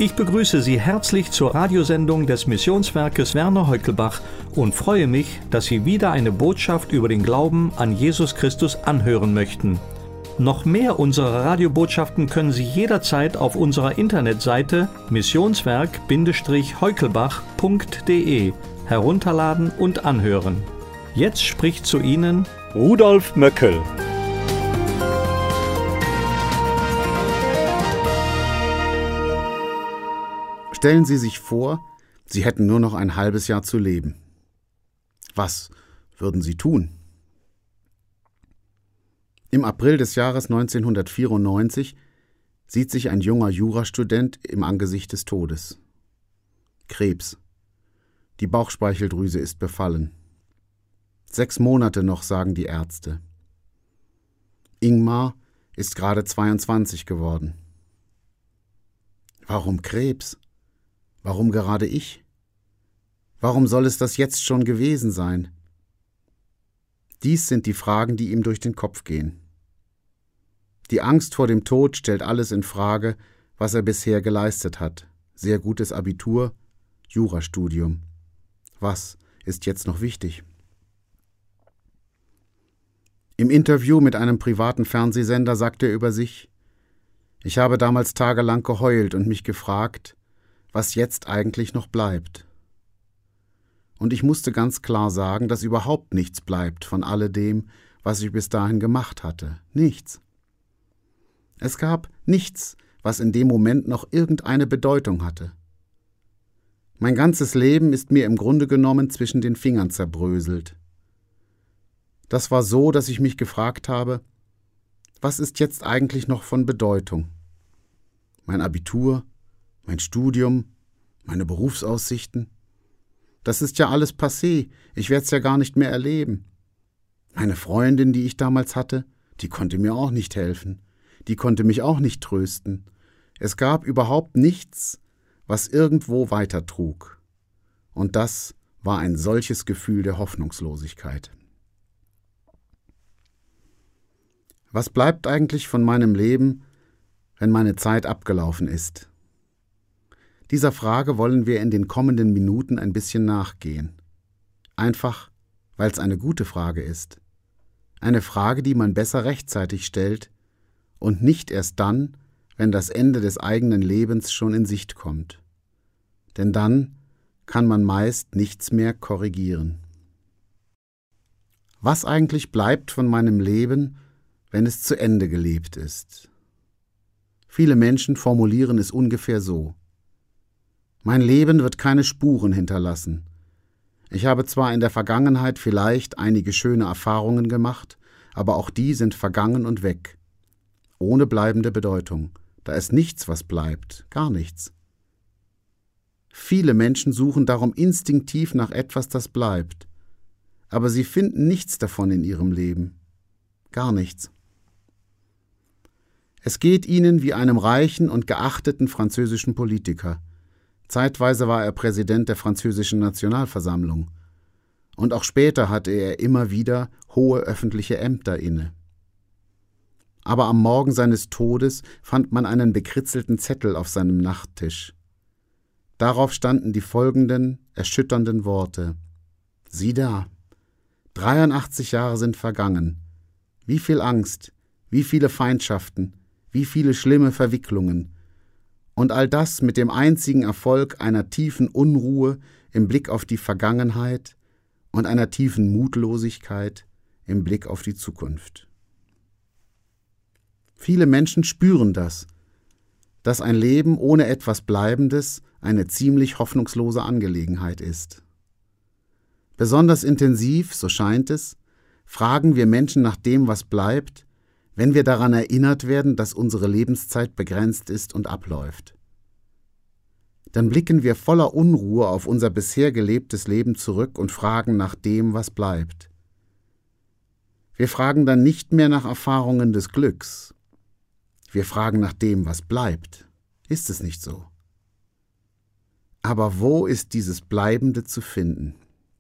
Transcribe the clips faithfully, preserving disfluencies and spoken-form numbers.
Ich begrüße Sie herzlich zur Radiosendung des Missionswerkes Werner Heukelbach und freue mich, dass Sie wieder eine Botschaft über den Glauben an Jesus Christus anhören möchten. Noch mehr unserer Radiobotschaften können Sie jederzeit auf unserer Internetseite missionswerk heukelbach punkt de herunterladen und anhören. Jetzt spricht zu Ihnen Rudolf Möckel. Stellen Sie sich vor, Sie hätten nur noch ein halbes Jahr zu leben. Was würden Sie tun? Im April des Jahres neunzehnhundertvierundneunzig sieht sich ein junger Jurastudent im Angesicht des Todes. Krebs. Die Bauchspeicheldrüse ist befallen. Sechs Monate noch, sagen die Ärzte. Ingmar ist gerade zweiundzwanzig geworden. Warum Krebs? Warum gerade ich? Warum soll es das jetzt schon gewesen sein? Dies sind die Fragen, die ihm durch den Kopf gehen. Die Angst vor dem Tod stellt alles in Frage, was er bisher geleistet hat. Sehr gutes Abitur, Jurastudium. Was ist jetzt noch wichtig? Im Interview mit einem privaten Fernsehsender sagt er über sich: Ich habe damals tagelang geheult und mich gefragt, was jetzt eigentlich noch bleibt. Und ich musste ganz klar sagen, dass überhaupt nichts bleibt von alledem, was ich bis dahin gemacht hatte. Nichts. Es gab nichts, was in dem Moment noch irgendeine Bedeutung hatte. Mein ganzes Leben ist mir im Grunde genommen zwischen den Fingern zerbröselt. Das war so, dass ich mich gefragt habe, was ist jetzt eigentlich noch von Bedeutung? Mein Abitur, mein Studium, meine Berufsaussichten? Das ist ja alles passé, ich werde es ja gar nicht mehr erleben. Meine Freundin, die ich damals hatte, die konnte mir auch nicht helfen, die konnte mich auch nicht trösten. Es gab überhaupt nichts, was irgendwo weitertrug. Und das war ein solches Gefühl der Hoffnungslosigkeit. Was bleibt eigentlich von meinem Leben, wenn meine Zeit abgelaufen ist? Dieser Frage wollen wir in den kommenden Minuten ein bisschen nachgehen. Einfach, weil es eine gute Frage ist. Eine Frage, die man besser rechtzeitig stellt und nicht erst dann, wenn das Ende des eigenen Lebens schon in Sicht kommt. Denn dann kann man meist nichts mehr korrigieren. Was eigentlich bleibt von meinem Leben, wenn es zu Ende gelebt ist? Viele Menschen formulieren es ungefähr so: Mein Leben wird keine Spuren hinterlassen. Ich habe zwar in der Vergangenheit vielleicht einige schöne Erfahrungen gemacht, aber auch die sind vergangen und weg. Ohne bleibende Bedeutung. Da ist nichts, was bleibt. Gar nichts. Viele Menschen suchen darum instinktiv nach etwas, das bleibt. Aber sie finden nichts davon in ihrem Leben. Gar nichts. Es geht ihnen wie einem reichen und geachteten französischen Politiker. Zeitweise war er Präsident der französischen Nationalversammlung. Und auch später hatte er immer wieder hohe öffentliche Ämter inne. Aber am Morgen seines Todes fand man einen bekritzelten Zettel auf seinem Nachttisch. Darauf standen die folgenden erschütternden Worte: Sieh da, dreiundachtzig Jahre sind vergangen. Wie viel Angst, wie viele Feindschaften, wie viele schlimme Verwicklungen. Und all das mit dem einzigen Erfolg einer tiefen Unruhe im Blick auf die Vergangenheit und einer tiefen Mutlosigkeit im Blick auf die Zukunft. Viele Menschen spüren das, dass ein Leben ohne etwas Bleibendes eine ziemlich hoffnungslose Angelegenheit ist. Besonders intensiv, so scheint es, fragen wir Menschen nach dem, was bleibt, wenn wir daran erinnert werden, dass unsere Lebenszeit begrenzt ist und abläuft. Dann blicken wir voller Unruhe auf unser bisher gelebtes Leben zurück und fragen nach dem, was bleibt. Wir fragen dann nicht mehr nach Erfahrungen des Glücks. Wir fragen nach dem, was bleibt. Ist es nicht so? Aber wo ist dieses Bleibende zu finden?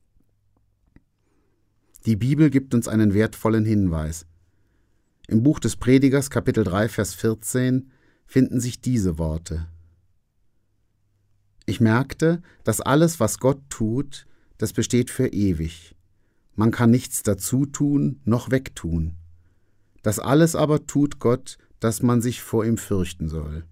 Die Bibel gibt uns einen wertvollen Hinweis. Im Buch des Predigers, Kapitel drei, Vers vierzehn, finden sich diese Worte: Ich merkte, dass alles, was Gott tut, das besteht für ewig. Man kann nichts dazu tun, noch wegtun. Das alles aber tut Gott, dass man sich vor ihm fürchten soll.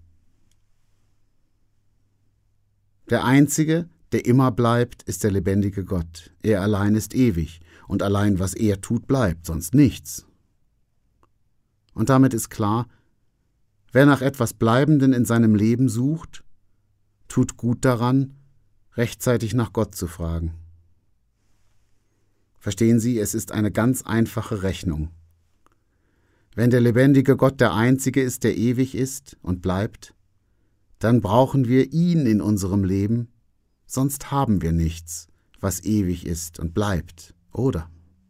Der Einzige, der immer bleibt, ist der lebendige Gott. Er allein ist ewig, und allein was er tut, bleibt, sonst nichts. Und damit ist klar, wer nach etwas Bleibenden in seinem Leben sucht, tut gut daran, rechtzeitig nach Gott zu fragen. Verstehen Sie, es ist eine ganz einfache Rechnung. Wenn der lebendige Gott der Einzige ist, der ewig ist und bleibt, dann brauchen wir ihn in unserem Leben, sonst haben wir nichts, was ewig ist und bleibt, oder?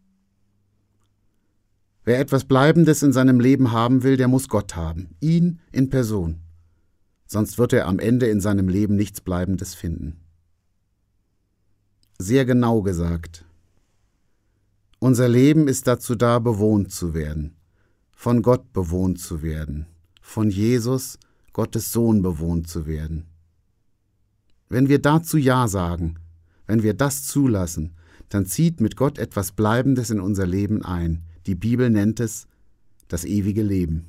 Wer etwas Bleibendes in seinem Leben haben will, der muss Gott haben, ihn in Person. Sonst wird er am Ende in seinem Leben nichts Bleibendes finden. Sehr genau gesagt. Unser Leben ist dazu da, bewohnt zu werden, von Gott bewohnt zu werden, von Jesus, Gottes Sohn, bewohnt zu werden. Wenn wir dazu Ja sagen, wenn wir das zulassen, dann zieht mit Gott etwas Bleibendes in unser Leben ein. Die Bibel nennt es das ewige Leben.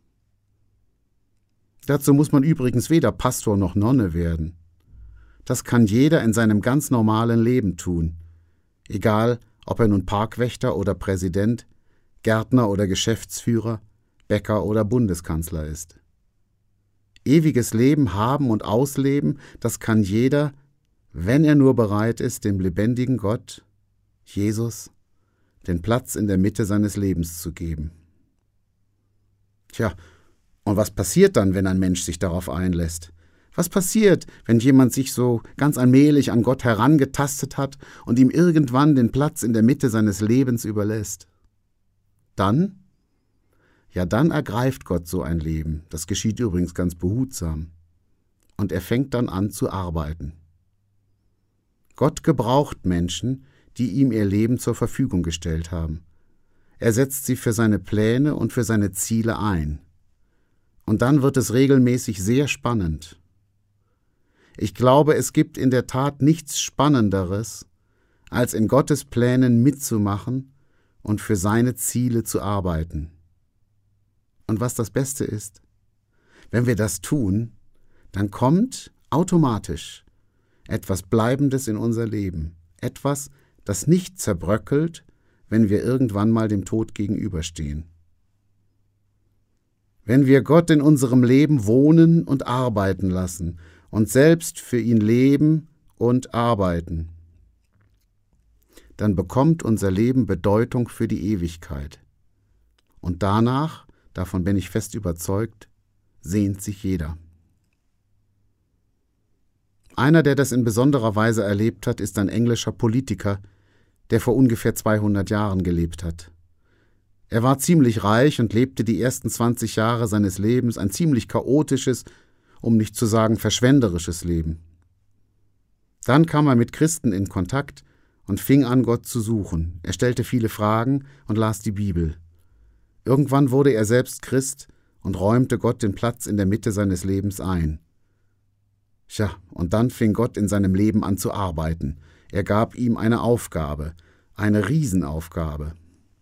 Dazu muss man übrigens weder Pastor noch Nonne werden. Das kann jeder in seinem ganz normalen Leben tun, egal ob er nun Parkwächter oder Präsident, Gärtner oder Geschäftsführer, Bäcker oder Bundeskanzler ist. Ewiges Leben haben und ausleben, das kann jeder, wenn er nur bereit ist, dem lebendigen Gott, Jesus, den Platz in der Mitte seines Lebens zu geben. Tja, und was passiert dann, wenn ein Mensch sich darauf einlässt? Was passiert, wenn jemand sich so ganz allmählich an Gott herangetastet hat und ihm irgendwann den Platz in der Mitte seines Lebens überlässt? Dann? Ja, dann ergreift Gott so ein Leben. Das geschieht übrigens ganz behutsam. Und er fängt dann an zu arbeiten. Gott gebraucht Menschen, die ihm ihr Leben zur Verfügung gestellt haben. Er setzt sie für seine Pläne und für seine Ziele ein. Und dann wird es regelmäßig sehr spannend. Ich glaube, es gibt in der Tat nichts Spannenderes, als in Gottes Plänen mitzumachen und für seine Ziele zu arbeiten. Und was das Beste ist, wenn wir das tun, dann kommt automatisch etwas Bleibendes in unser Leben, etwas, das nicht zerbröckelt, wenn wir irgendwann mal dem Tod gegenüberstehen. Wenn wir Gott in unserem Leben wohnen und arbeiten lassen und selbst für ihn leben und arbeiten, dann bekommt unser Leben Bedeutung für die Ewigkeit. Und danach, davon bin ich fest überzeugt, sehnt sich jeder. Einer, der das in besonderer Weise erlebt hat, ist ein englischer Politiker, der vor ungefähr zweihundert Jahren gelebt hat. Er war ziemlich reich und lebte die ersten zwanzig Jahre seines Lebens ein ziemlich chaotisches, um nicht zu sagen verschwenderisches Leben. Dann kam er mit Christen in Kontakt und fing an, Gott zu suchen. Er stellte viele Fragen und las die Bibel. Irgendwann wurde er selbst Christ und räumte Gott den Platz in der Mitte seines Lebens ein. Tja, und dann fing Gott in seinem Leben an zu arbeiten. Er gab ihm eine Aufgabe, eine Riesenaufgabe.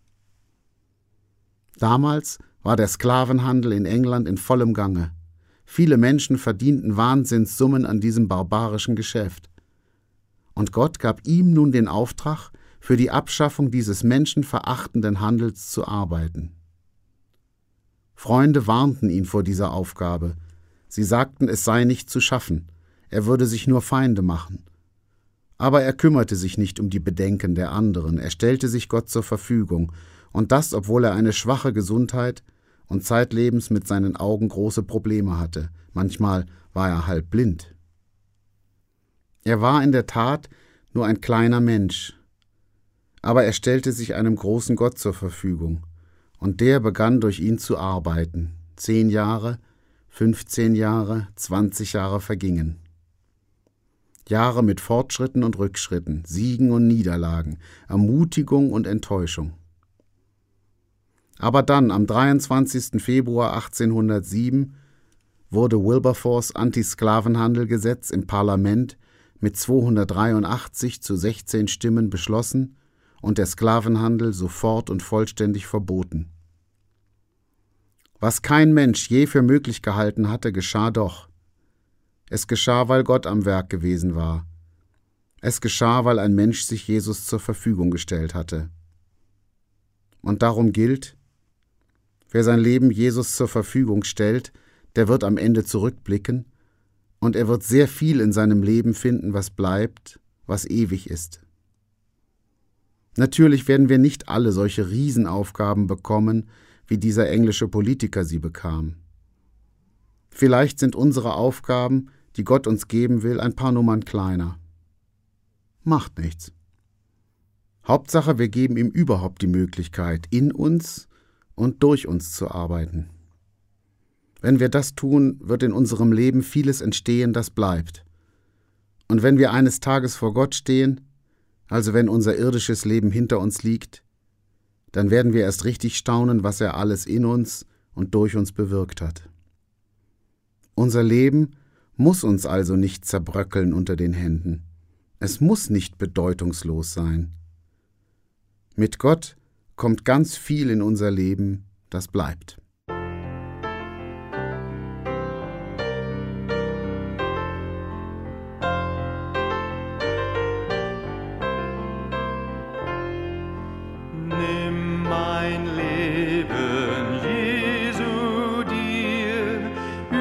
Damals war der Sklavenhandel in England in vollem Gange. Viele Menschen verdienten Wahnsinnssummen an diesem barbarischen Geschäft. Und Gott gab ihm nun den Auftrag, für die Abschaffung dieses menschenverachtenden Handels zu arbeiten. Freunde warnten ihn vor dieser Aufgabe. Sie sagten, es sei nicht zu schaffen, er würde sich nur Feinde machen. Aber er kümmerte sich nicht um die Bedenken der anderen, er stellte sich Gott zur Verfügung, und das, obwohl er eine schwache Gesundheit und zeitlebens mit seinen Augen große Probleme hatte. Manchmal war er halb blind. Er war in der Tat nur ein kleiner Mensch, aber er stellte sich einem großen Gott zur Verfügung, und der begann durch ihn zu arbeiten. Zehn Jahre, fünfzehn Jahre, zwanzig Jahre vergingen. Jahre mit Fortschritten und Rückschritten, Siegen und Niederlagen, Ermutigung und Enttäuschung. Aber dann, am dreiundzwanzigsten Februar achtzehnhundertsieben, wurde Wilberforce Anti-Sklavenhandel-Gesetz im Parlament mit zweihundertdreiundachtzig zu sechzehn Stimmen beschlossen und der Sklavenhandel sofort und vollständig verboten. Was kein Mensch je für möglich gehalten hatte, geschah doch. Es geschah, weil Gott am Werk gewesen war. Es geschah, weil ein Mensch sich Jesus zur Verfügung gestellt hatte. Und darum gilt, wer sein Leben Jesus zur Verfügung stellt, der wird am Ende zurückblicken und er wird sehr viel in seinem Leben finden, was bleibt, was ewig ist. Natürlich werden wir nicht alle solche Riesenaufgaben bekommen, wie dieser englische Politiker sie bekam. Vielleicht sind unsere Aufgaben, die Gott uns geben will, ein paar Nummern kleiner. Macht nichts. Hauptsache, wir geben ihm überhaupt die Möglichkeit, in uns und durch uns zu arbeiten. Wenn wir das tun, wird in unserem Leben vieles entstehen, das bleibt. Und wenn wir eines Tages vor Gott stehen, also wenn unser irdisches Leben hinter uns liegt, dann werden wir erst richtig staunen, was er alles in uns und durch uns bewirkt hat. Unser Leben muss uns also nicht zerbröckeln unter den Händen. Es muss nicht bedeutungslos sein. Mit Gott kommt ganz viel in unser Leben, das bleibt. Nimm mein Leben, Jesu, dir,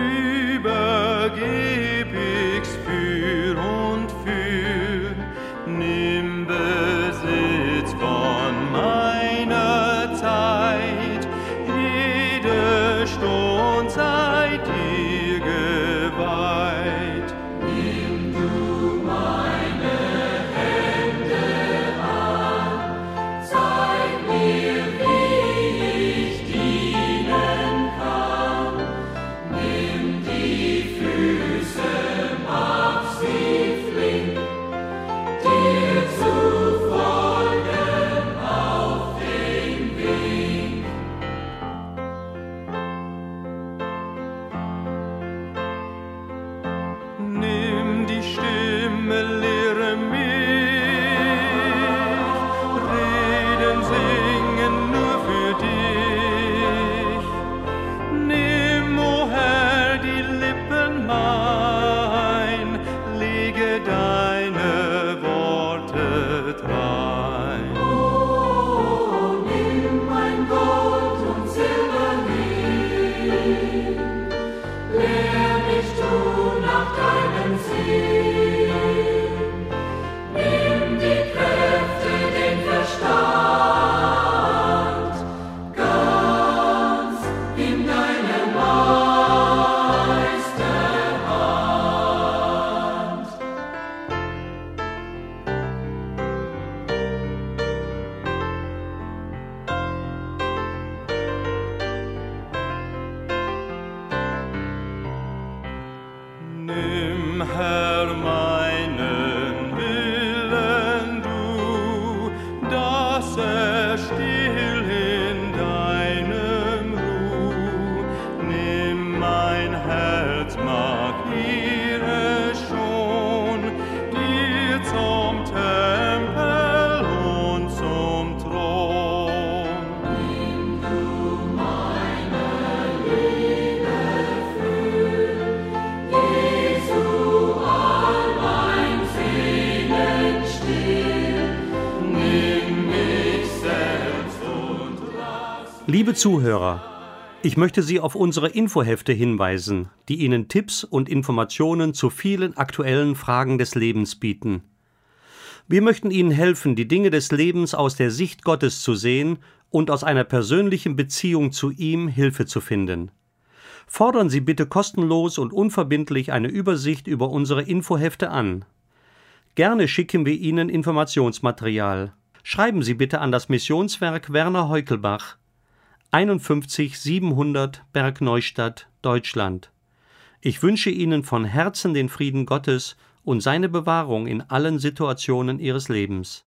übergeb ich's für und für. Nimm Besitz von meiner Zeit, jede Stunde sei dir geweiht. Nimm du meine Hände an, zeig mir, wie ich dienen kann. Nimm die Füße, mach sie flink, dir zu folgen auf den Weg. Nimm die Stimme, lehre mich, reden, singen nur für dich. Nimm, o Herr, die Lippen mein, lege deine Worte drein. Oh, nimm mein Gold und Silberling, lehr mich tun nach deinem Sinn. Nimm die Kräfte, den Verstand, ganz in deine Meisterhand. Nimm, Herr, meinen Willen du, dass er still in deinem Ruh. Nimm mein Herz, markiere schon, dir zum Tempel und zum Thron. Nimm du meine Liebe fühl, Jesu, all mein Sehnen still. Nimm mich selbst und lass. Liebe Zuhörer, ich möchte Sie auf unsere Infohefte hinweisen, die Ihnen Tipps und Informationen zu vielen aktuellen Fragen des Lebens bieten. Wir möchten Ihnen helfen, die Dinge des Lebens aus der Sicht Gottes zu sehen und aus einer persönlichen Beziehung zu ihm Hilfe zu finden. Fordern Sie bitte kostenlos und unverbindlich eine Übersicht über unsere Infohefte an. Gerne schicken wir Ihnen Informationsmaterial. Schreiben Sie bitte an das Missionswerk Werner Heukelbach, einundfünfzig siebenhundert Bergneustadt, Deutschland. Ich wünsche Ihnen von Herzen den Frieden Gottes und seine Bewahrung in allen Situationen Ihres Lebens.